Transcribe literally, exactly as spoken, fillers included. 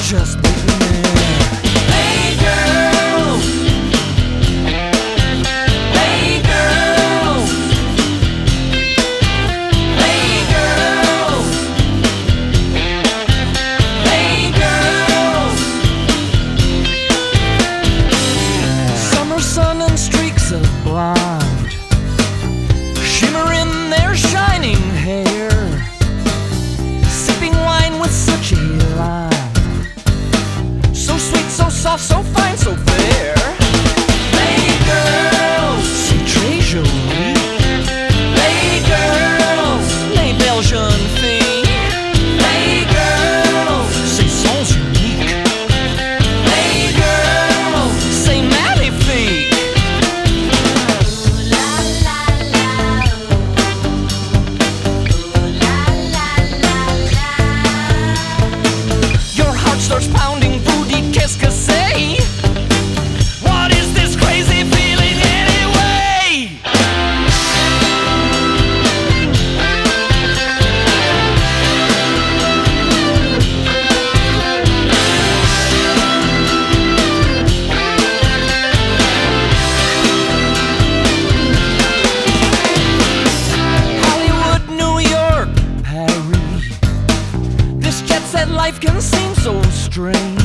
just beginning. Hey girls, hey girls, hey girls, hey girls. Summer sun and streaks of blonde shimmer in their shining hair, sipping wine with such elan. So sweet, so soft, so fine, so fair. Hey girls, c'est très joli. Hey girls, les belles jeunes filles. Hey girls, ces sons uniques. Hey girls, c'est magnifique. Your heart starts pounding, booty, qu'est-ce que c'est? What is this crazy feeling anyway? Hollywood, New York, Paris. This jet set life can seem so strange.